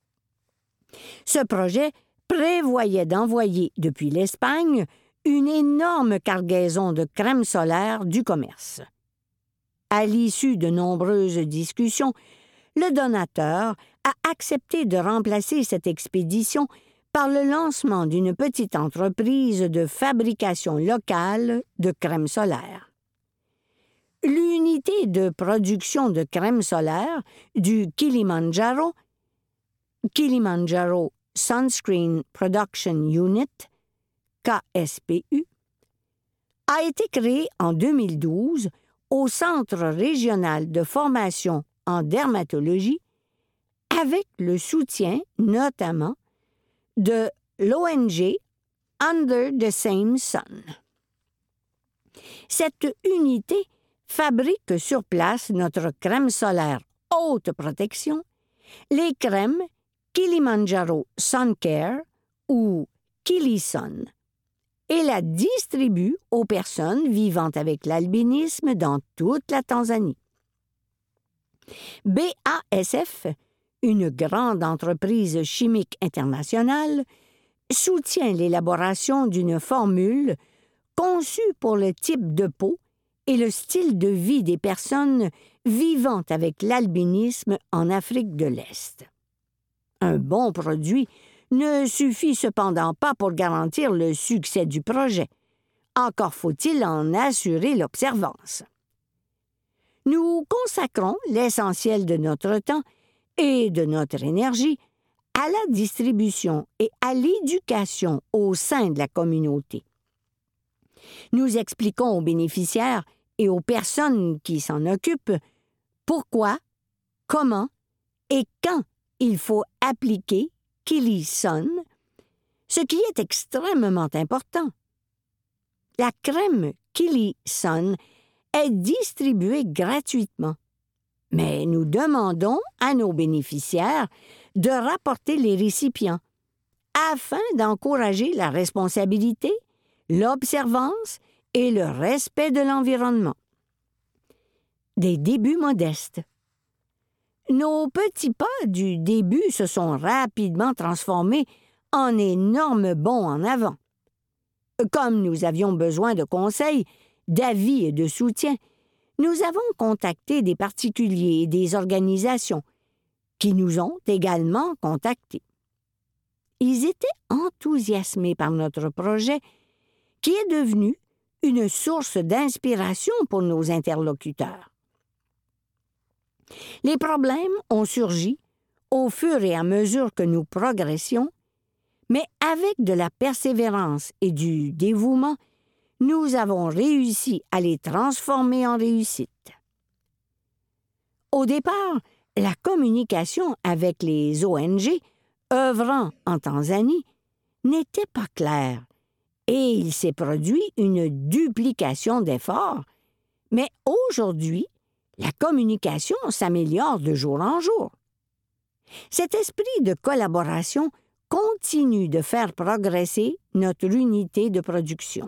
Ce projet prévoyait d'envoyer depuis l'Espagne une énorme cargaison de crème solaire du commerce. À l'issue de nombreuses discussions, le donateur a accepté de remplacer cette expédition par le lancement d'une petite entreprise de fabrication locale de crème solaire. L'unité de production de crème solaire du Kilimanjaro, Kilimanjaro Sunscreen Production Unit, K S P U, a été créée en deux mille douze au Centre régional de formation en dermatologie avec le soutien notamment de l'O N G Under the Same Sun. Cette unité fabrique sur place notre crème solaire haute protection, les crèmes Kilimanjaro Sun Care ou KiliSun, et la distribue aux personnes vivant avec l'albinisme dans toute la Tanzanie. B A S F, une grande entreprise chimique internationale, soutient l'élaboration d'une formule conçue pour le type de peau et le style de vie des personnes vivant avec l'albinisme en Afrique de l'Est. Un bon produit ne suffit cependant pas pour garantir le succès du projet. Encore faut-il en assurer l'observance. Nous consacrons l'essentiel de notre temps et de notre énergie à la distribution et à l'éducation au sein de la communauté. Nous expliquons aux bénéficiaires et aux personnes qui s'en occupent pourquoi, comment et quand il faut appliquer KiliSun, ce qui est extrêmement important. La crème KiliSun est distribuée gratuitement, mais nous demandons à nos bénéficiaires de rapporter les récipients afin d'encourager la responsabilité, l'observance et le respect de l'environnement. Des débuts modestes. Nos petits pas du début se sont rapidement transformés en énormes bonds en avant. Comme nous avions besoin de conseils, d'avis et de soutien, nous avons contacté des particuliers et des organisations qui nous ont également contactés. Ils étaient enthousiasmés par notre projet qui est devenu une source d'inspiration pour nos interlocuteurs. Les problèmes ont surgi au fur et à mesure que nous progressions, mais avec de la persévérance et du dévouement, nous avons réussi à les transformer en réussite. Au départ, la communication avec les O N G œuvrant en Tanzanie n'était pas claire et il s'est produit une duplication d'efforts, mais aujourd'hui, la communication s'améliore de jour en jour. Cet esprit de collaboration continue de faire progresser notre unité de production.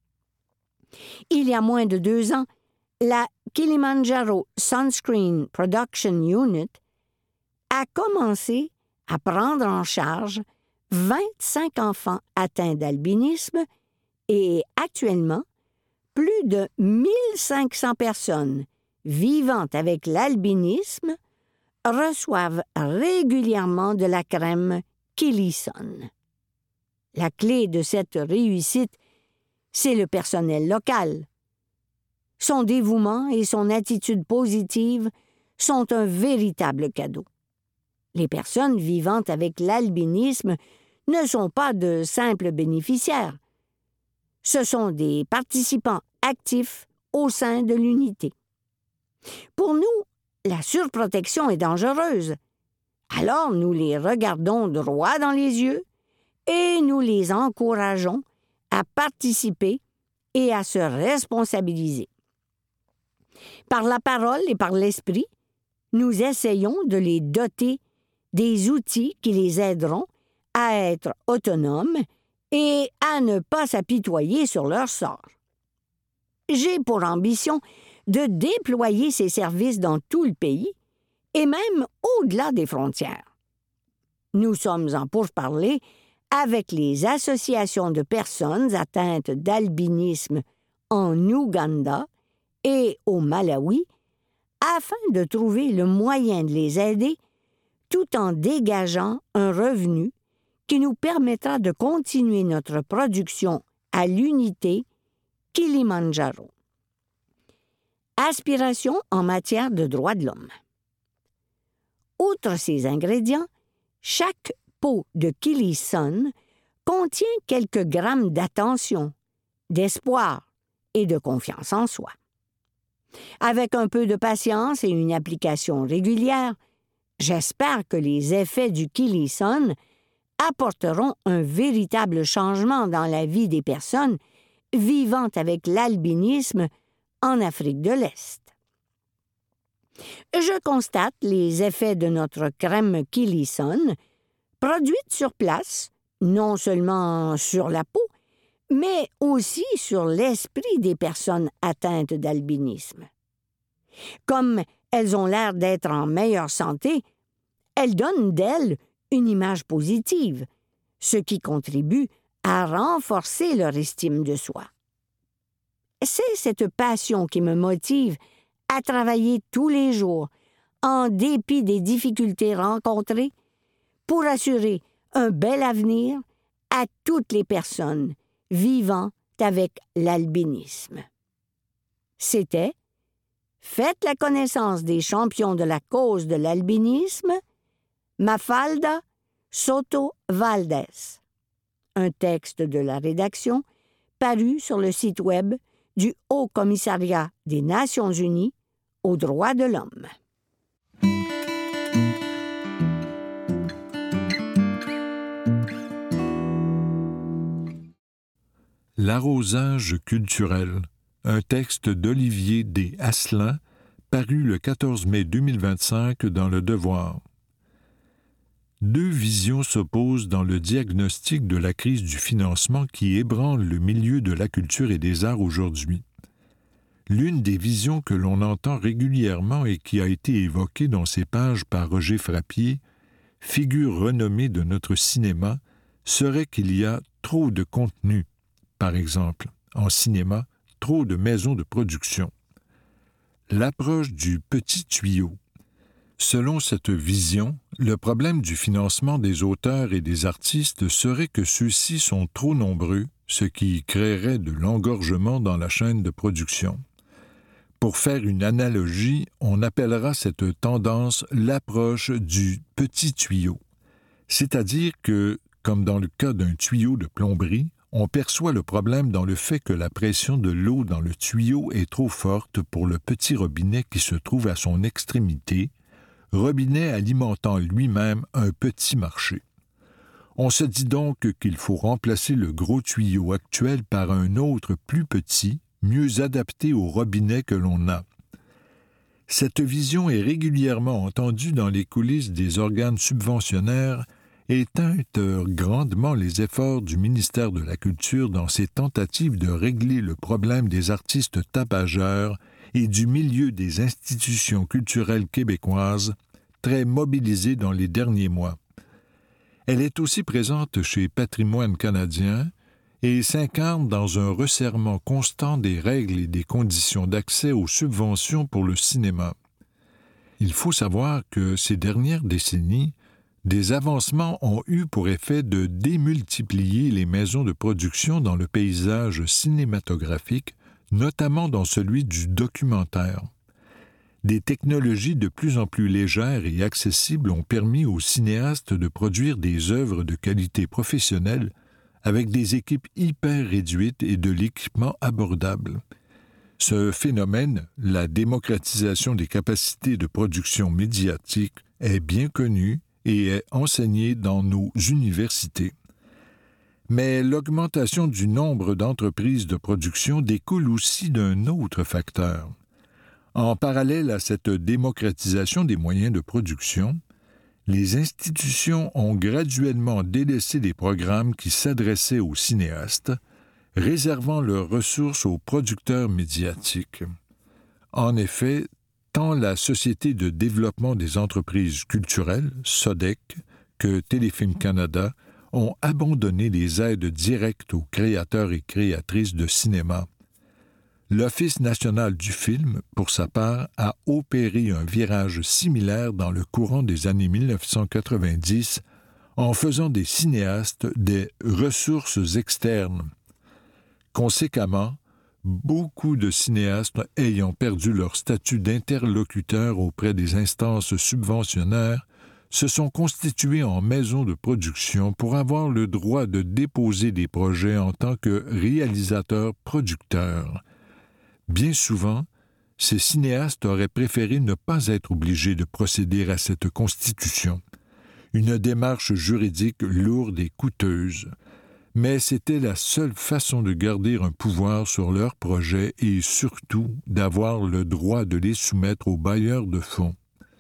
Il y a moins de deux ans, la Kilimanjaro Sunscreen Production Unit a commencé à prendre en charge vingt-cinq enfants atteints d'albinisme et actuellement, plus de mille cinq cents personnes vivant avec l'albinisme reçoivent régulièrement de la crème Kilisun. La clé de cette réussite, c'est le personnel local. Son dévouement et son attitude positive sont un véritable cadeau. Les personnes vivant avec l'albinisme ne sont pas de simples bénéficiaires. Ce sont des participants actifs au sein de l'unité. Pour nous, la surprotection est dangereuse. Alors nous les regardons droit dans les yeux et nous les encourageons à participer et à se responsabiliser. Par la parole et par l'esprit, nous essayons de les doter des outils qui les aideront à être autonomes et à ne pas s'apitoyer sur leur sort. J'ai pour ambition de déployer ces services dans tout le pays et même au-delà des frontières. Nous sommes en pourparlers avec les associations de personnes atteintes d'albinisme en Ouganda et au Malawi afin de trouver le moyen de les aider tout en dégageant un revenu qui nous permettra de continuer notre production à l'unité Kilimanjaro. Aspiration en matière de droits de l'homme. Outre ces ingrédients, chaque pot de Kilisun contient quelques grammes d'attention, d'espoir et de confiance en soi. Avec un peu de patience et une application régulière, j'espère que les effets du Kilisun apporteront un véritable changement dans la vie des personnes vivant avec l'albinisme en Afrique de l'Est. Je constate les effets de notre crème Kilisun produite sur place, non seulement sur la peau, mais aussi sur l'esprit des personnes atteintes d'albinisme. Comme elles ont l'air d'être en meilleure santé, elles donnent d'elles une image positive, ce qui contribue à renforcer leur estime de soi. C'est cette passion qui me motive à travailler tous les jours, en dépit des difficultés rencontrées, pour assurer un bel avenir à toutes les personnes vivant avec l'albinisme. C'était « Faites la connaissance des champions de la cause de l'albinisme », Mafalda Soto Valdés. Un texte de la rédaction paru sur le site web du Haut Commissariat des Nations Unies aux droits de l'homme. L'arrosage culturel, un texte d'Olivier D. Asselin, paru le quatorze mai deux mille vingt-cinq dans Le Devoir. Deux visions s'opposent dans le diagnostic de la crise du financement qui ébranle le milieu de la culture et des arts aujourd'hui. L'une des visions que l'on entend régulièrement et qui a été évoquée dans ces pages par Roger Frappier, figure renommée de notre cinéma, serait qu'il y a trop de contenu. Par exemple, en cinéma, trop de maisons de production. L'approche du petit tuyau. Selon cette vision, le problème du financement des auteurs et des artistes serait que ceux-ci sont trop nombreux, ce qui créerait de l'engorgement dans la chaîne de production. Pour faire une analogie, on appellera cette tendance l'approche du petit tuyau. C'est-à-dire que, comme dans le cas d'un tuyau de plomberie, on perçoit le problème dans le fait que la pression de l'eau dans le tuyau est trop forte pour le petit robinet qui se trouve à son extrémité, robinet alimentant lui-même un petit marché. On se dit donc qu'il faut remplacer le gros tuyau actuel par un autre plus petit, mieux adapté au robinet que l'on a. Cette vision est régulièrement entendue dans les coulisses des organes subventionnaires et teinte grandement les efforts du ministère de la Culture dans ses tentatives de régler le problème des artistes tapageurs et du milieu des institutions culturelles québécoises, très mobilisées dans les derniers mois. Elle est aussi présente chez Patrimoine canadien et s'incarne dans un resserrement constant des règles et des conditions d'accès aux subventions pour le cinéma. Il faut savoir que ces dernières décennies, des avancements ont eu pour effet de démultiplier les maisons de production dans le paysage cinématographique, notamment dans celui du documentaire. Des technologies de plus en plus légères et accessibles ont permis aux cinéastes de produire des œuvres de qualité professionnelle avec des équipes hyper réduites et de l'équipement abordable. Ce phénomène, la démocratisation des capacités de production médiatique, est bien connu et est enseigné dans nos universités. Mais l'augmentation du nombre d'entreprises de production découle aussi d'un autre facteur. En parallèle à cette démocratisation des moyens de production, les institutions ont graduellement délaissé des programmes qui s'adressaient aux cinéastes, réservant leurs ressources aux producteurs médiatiques. En effet, tant la Société de développement des entreprises culturelles, S O D E C, que Téléfilm Canada ont abandonné les aides directes aux créateurs et créatrices de cinéma. L'Office national du film, pour sa part, a opéré un virage similaire dans le courant des années mille neuf cent quatre-vingt-dix en faisant des cinéastes des ressources externes. Conséquemment, beaucoup de cinéastes ayant perdu leur statut d'interlocuteur auprès des instances subventionnaires se sont constitués en maisons de production pour avoir le droit de déposer des projets en tant que réalisateurs-producteurs. Bien souvent, ces cinéastes auraient préféré ne pas être obligés de procéder à cette constitution, une démarche juridique lourde et coûteuse, mais c'était la seule façon de garder un pouvoir sur leurs projets et surtout d'avoir le droit de les soumettre aux bailleurs de fonds.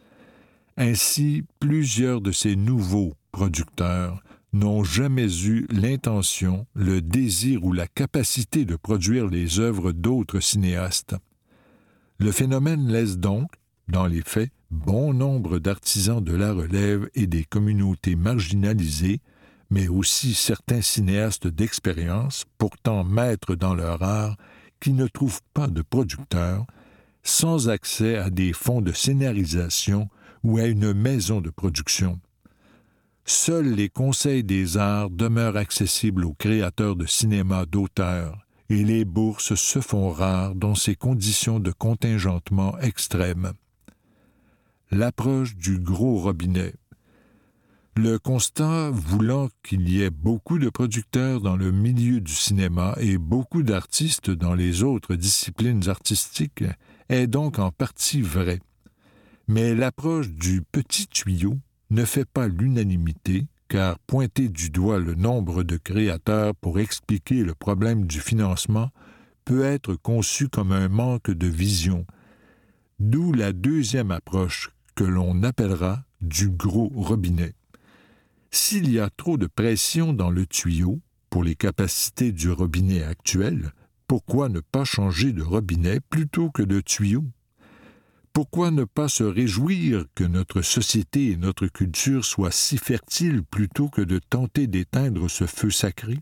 Ainsi, plusieurs de ces nouveaux producteurs n'ont jamais eu l'intention, le désir ou la capacité de produire les œuvres d'autres cinéastes. Le phénomène laisse donc, dans les faits, bon nombre d'artisans de la relève et des communautés marginalisées, mais aussi certains cinéastes d'expérience, pourtant maîtres dans leur art, qui ne trouvent pas de producteurs, sans accès à des fonds de scénarisation ou à une maison de production. Seuls les conseils des arts demeurent accessibles aux créateurs de cinéma d'auteur, et les bourses se font rares dans ces conditions de contingentement extrêmes. L'approche du gros robinet. Le constat voulant qu'il y ait beaucoup de producteurs dans le milieu du cinéma et beaucoup d'artistes dans les autres disciplines artistiques est donc en partie vrai. Mais l'approche du petit tuyau ne fait pas l'unanimité, car pointer du doigt le nombre de créateurs pour expliquer le problème du financement peut être conçu comme un manque de vision, d'où la deuxième approche que l'on appellera du gros robinet. S'il y a trop de pression dans le tuyau, pour les capacités du robinet actuel, pourquoi ne pas changer de robinet plutôt que de tuyau? Pourquoi ne pas se réjouir que notre société et notre culture soient si fertiles plutôt que de tenter d'éteindre ce feu sacré?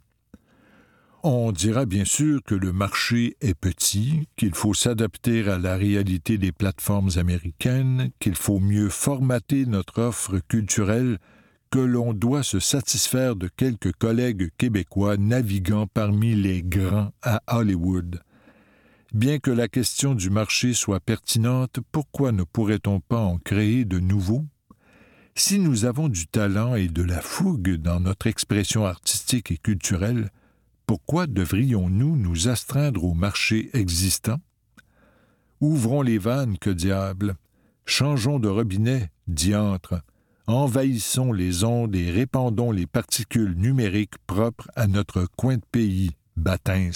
On dira bien sûr que le marché est petit, qu'il faut s'adapter à la réalité des plateformes américaines, qu'il faut mieux formater notre offre culturelle, que l'on doit se satisfaire de quelques collègues québécois naviguant parmi les grands à Hollywood. Bien que la question du marché soit pertinente, pourquoi ne pourrait-on pas en créer de nouveaux? Si nous avons du talent et de la fougue dans notre expression artistique et culturelle, pourquoi devrions-nous nous astreindre au marché existant? Ouvrons les vannes, que diable! Changeons de robinet, diantre! Envahissons les ondes et répandons les particules numériques propres à notre coin de pays, Batins.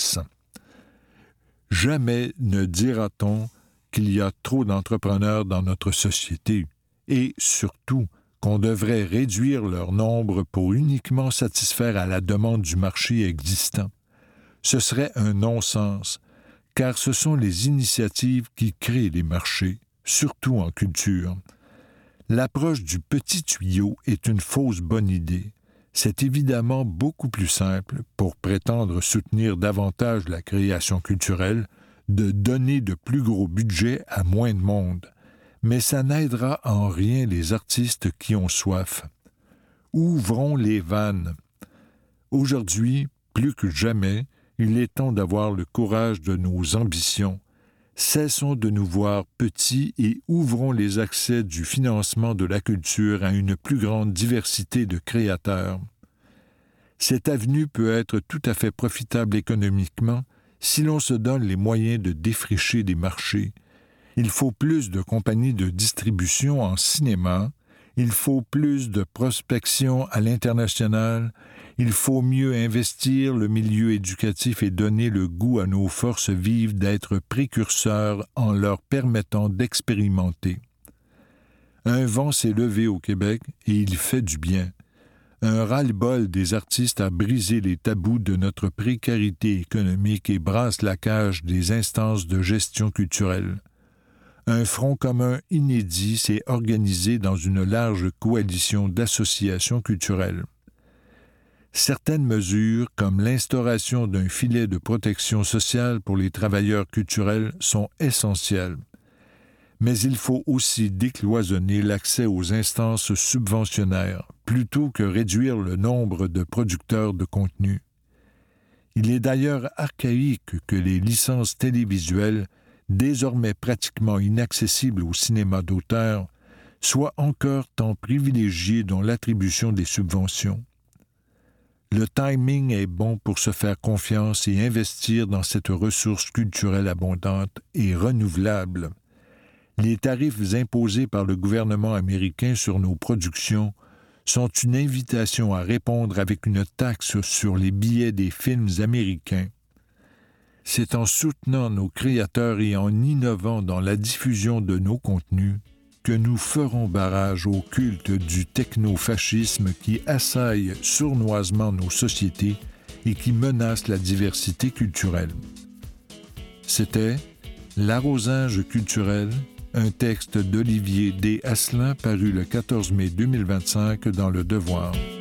Jamais ne dira-t-on qu'il y a trop d'entrepreneurs dans notre société et, surtout, qu'on devrait réduire leur nombre pour uniquement satisfaire à la demande du marché existant. Ce serait un non-sens, car ce sont les initiatives qui créent les marchés, surtout en culture. L'approche du petit tuyau est une fausse bonne idée. C'est évidemment beaucoup plus simple, pour prétendre soutenir davantage la création culturelle, de donner de plus gros budgets à moins de monde. Mais ça n'aidera en rien les artistes qui ont soif. Ouvrons les vannes. Aujourd'hui, plus que jamais, il est temps d'avoir le courage de nos ambitions. Cessons de nous voir petits et ouvrons les accès du financement de la culture à une plus grande diversité de créateurs. Cette avenue peut être tout à fait profitable économiquement si l'on se donne les moyens de défricher des marchés. Il faut plus de compagnies de distribution en cinéma, il faut plus de prospection à l'international, il faut mieux investir le milieu éducatif et donner le goût à nos forces vives d'être précurseurs en leur permettant d'expérimenter. Un vent s'est levé au Québec et il fait du bien. Un ras-le-bol des artistes a brisé les tabous de notre précarité économique et brasse la cage des instances de gestion culturelle. Un front commun inédit s'est organisé dans une large coalition d'associations culturelles. Certaines mesures, comme l'instauration d'un filet de protection sociale pour les travailleurs culturels, sont essentielles. Mais il faut aussi décloisonner l'accès aux instances subventionnaires, plutôt que réduire le nombre de producteurs de contenu. Il est d'ailleurs archaïque que les licences télévisuelles, désormais pratiquement inaccessibles au cinéma d'auteur, soient encore tant privilégiées dans l'attribution des subventions. Le timing est bon pour se faire confiance et investir dans cette ressource culturelle abondante et renouvelable. Les tarifs imposés par le gouvernement américain sur nos productions sont une invitation à répondre avec une taxe sur les billets des films américains. C'est en soutenant nos créateurs et en innovant dans la diffusion de nos contenus que nous ferons barrage au culte du techno-fascisme qui assaille sournoisement nos sociétés et qui menace la diversité culturelle. C'était L'arrosage culturel, un texte d'Olivier D. Asselin paru le quatorze mai deux mille vingt-cinq dans Le Devoir.